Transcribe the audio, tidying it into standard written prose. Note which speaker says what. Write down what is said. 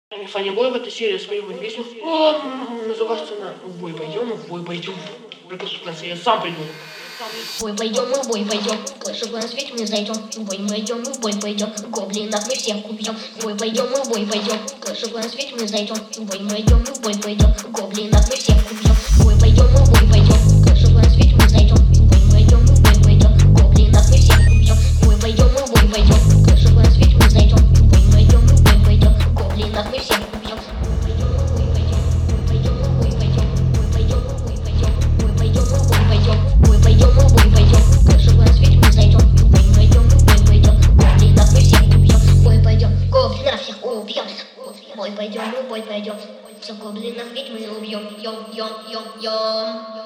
Speaker 1: Фанибой в этой серии свою песню. Называется она «В бой пойдем, в бой пойдем». Я сам придумал.
Speaker 2: В бой пойдем, мы в бой пойдем. Клэш в свете мы зайдем. В бой мы идем, мы в бой пойдем. Гоблинов мы всех убьем. В бой пойдем, мы в бой пойдем. Клэш в свете мы зайдем. В бой мы идем, мы в бой пойдем. Гоблинов мы всех убьем. В бой пойдем, мы в бой пойдем. Клэш в свете мы зайдем. В бой мы идем, мы в бой пойдем. Гоблинов мы всех убьем. В бой пойдем, мы в бой пойдем. Клэш в свете мы зайдем. В бой мы идем, мы в бой пойдем. Гоблинов мы всех убьем. Бой пойдем, мы в бой пойдем. Всех гоблинов ведь мы убьем. Йом.